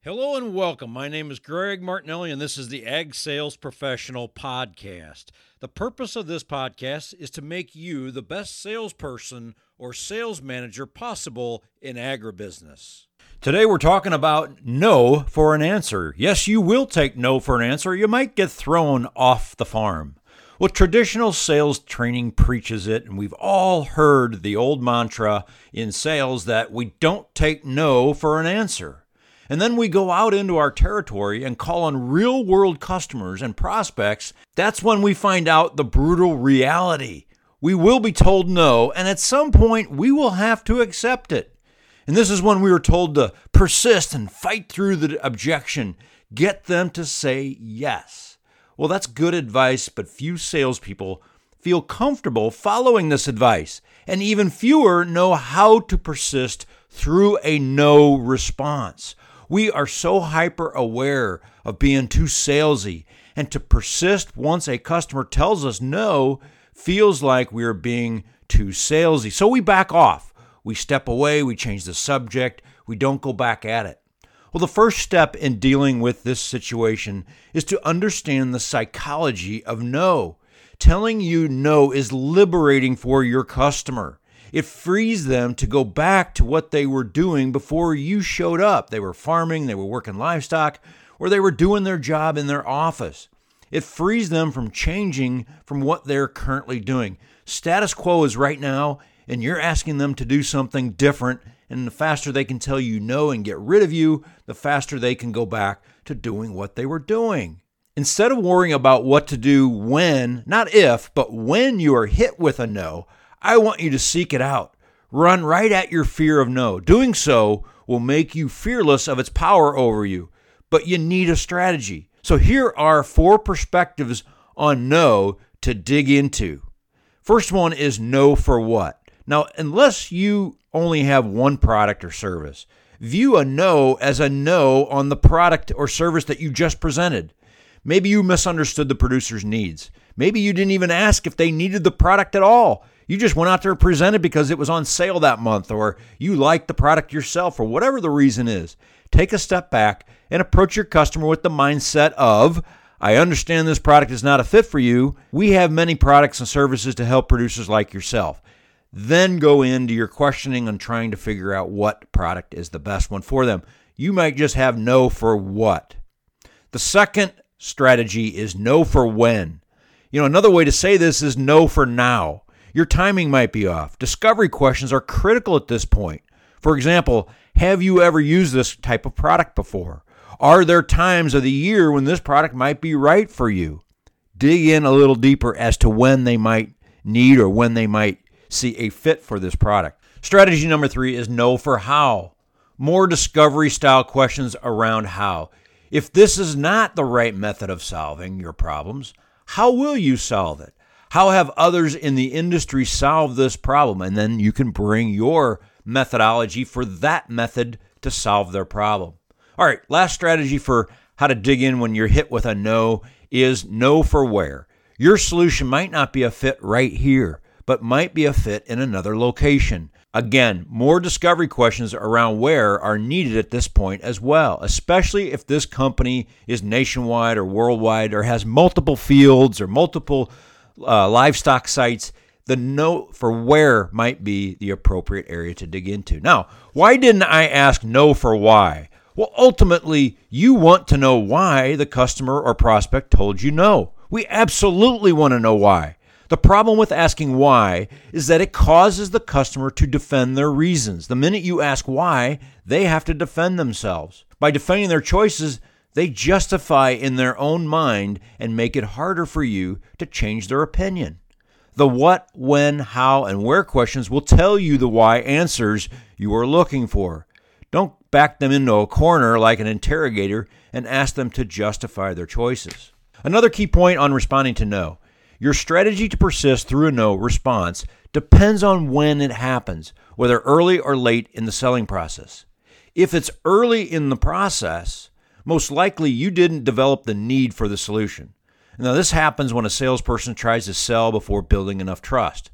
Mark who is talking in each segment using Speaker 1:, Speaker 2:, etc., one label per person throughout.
Speaker 1: Hello and welcome. My name is Greg Martinelli, and this is the Ag Sales Professional Podcast. The purpose of this podcast is to make you the best salesperson or sales manager possible in agribusiness. Today we're talking about no for an answer. Yes, you will take no for an answer. You might get thrown off the farm. Well, traditional sales training preaches it, and we've all heard the old mantra in sales that we don't take no for an answer. And then we go out into our territory and call on real-world customers and prospects. That's when we find out the brutal reality. We will be told no, and at some point we will have to accept it. And this is when we were told to persist and fight through the objection, get them to say yes. Well, that's good advice, but few salespeople feel comfortable following this advice, and even fewer know how to persist through a no response. We are so hyper aware of being too salesy, and to persist once a customer tells us no feels like we are being too salesy. So we back off. We step away, we change the subject, we don't go back at it. Well, the first step in dealing with this situation is to understand the psychology of no. Telling you no is liberating for your customer. It frees them to go back to what they were doing before you showed up. They were farming, they were working livestock, or they were doing their job in their office. It frees them from changing from what they're currently doing. Status quo is right now, and you're asking them to do something different, and the faster they can tell you no and get rid of you, the faster they can go back to doing what they were doing. Instead of worrying about what to do when, not if, but when you are hit with a no, I want you to seek it out. Run right at your fear of no. Doing so will make you fearless of its power over you, but you need a strategy. So here are 4 perspectives on no to dig into. First one is no for what. Now, unless you only have one product or service, view a no as a no on the product or service that you just presented. Maybe you misunderstood the producer's needs. Maybe you didn't even ask if they needed the product at all. You just went out there and presented because it was on sale that month, or you liked the product yourself, or whatever the reason is. Take a step back and approach your customer with the mindset of, I understand this product is not a fit for you. We have many products and services to help producers like yourself. Then go into your questioning and trying to figure out what product is the best one for them. You might just have no for what. The second strategy is no for when. Another way to say this is no for now. Your timing might be off. Discovery questions are critical at this point. For example, have you ever used this type of product before? Are there times of the year when this product might be right for you? Dig in a little deeper as to when they might need or when they might see a fit for this product. Strategy number 3 is no for how. More discovery style questions around how. If this is not the right method of solving your problems, how will you solve it? How have others in the industry solved this problem? And then you can bring your methodology for that method to solve their problem. All right, last strategy for how to dig in when you're hit with a no is no for where. Your solution might not be a fit right here, but might be a fit in another location. Again, more discovery questions around where are needed at this point as well, especially if this company is nationwide or worldwide or has multiple fields or multiple livestock sites. The no for where might be the appropriate area to dig into. Now, why didn't I ask no for why? Well, ultimately, you want to know why the customer or prospect told you no. We absolutely want to know why. The problem with asking why is that it causes the customer to defend their reasons. The minute you ask why, they have to defend themselves. By defending their choices, they justify in their own mind and make it harder for you to change their opinion. The what, when, how, and where questions will tell you the why answers you are looking for. Don't back them into a corner like an interrogator and ask them to justify their choices. Another key point on responding to no. Your strategy to persist through a no response depends on when it happens, whether early or late in the selling process. If it's early in the process, most likely you didn't develop the need for the solution. Now, this happens when a salesperson tries to sell before building enough trust.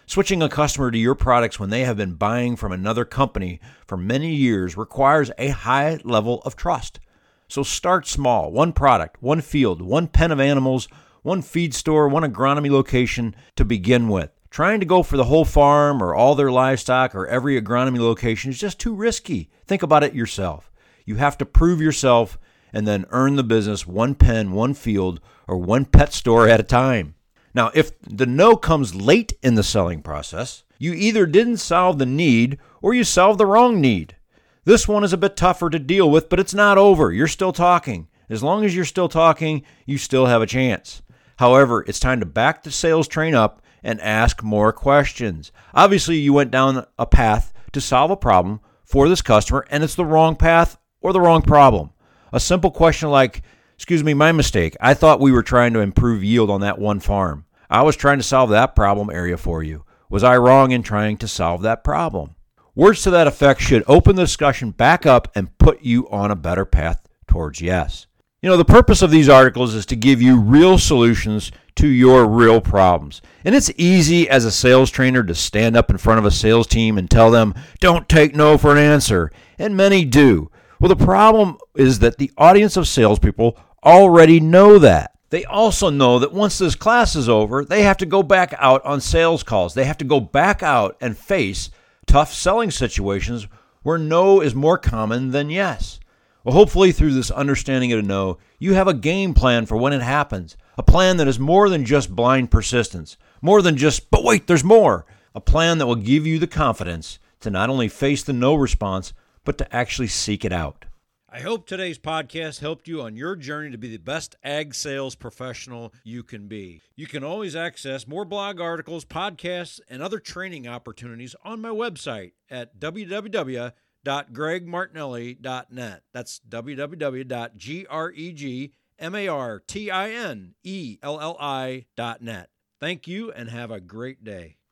Speaker 1: Switching a customer to your products when they have been buying from another company for many years requires a high level of trust. So start small. One product, one field, one pen of animals, one feed store, one agronomy location to begin with. Trying to go for the whole farm or all their livestock or every agronomy location is just too risky. Think about it yourself. You have to prove yourself and then earn the business one pen, one field, or one pet store at a time. Now, if the no comes late in the selling process, you either didn't solve the need or you solved the wrong need. This one is a bit tougher to deal with, but it's not over. You're still talking. As long as you're still talking, you still have a chance. However, it's time to back the sales train up and ask more questions. Obviously, you went down a path to solve a problem for this customer, and it's the wrong path or the wrong problem. A simple question like, "Excuse me, my mistake. I thought we were trying to improve yield on that one farm. I was trying to solve that problem area for you. Was I wrong in trying to solve that problem?" Words to that effect should open the discussion back up and put you on a better path towards yes. The purpose of these articles is to give you real solutions to your real problems. And it's easy as a sales trainer to stand up in front of a sales team and tell them, "Don't take no for an answer." And many do. Well, the problem is that the audience of salespeople already know that. They also know that once this class is over, they have to go back out on sales calls. They have to go back out and face tough selling situations where no is more common than yes. Well, hopefully through this understanding of a no, you have a game plan for when it happens. A plan that is more than just blind persistence, more than just, "But wait, there's more." A plan that will give you the confidence to not only face the no response, but to actually seek it out. I hope today's podcast helped you on your journey to be the best ag sales professional you can be. You can always access more blog articles, podcasts, and other training opportunities on my website at www.gregmartinelli.net. That's www.gregmartinelli.net. Thank you and have a great day.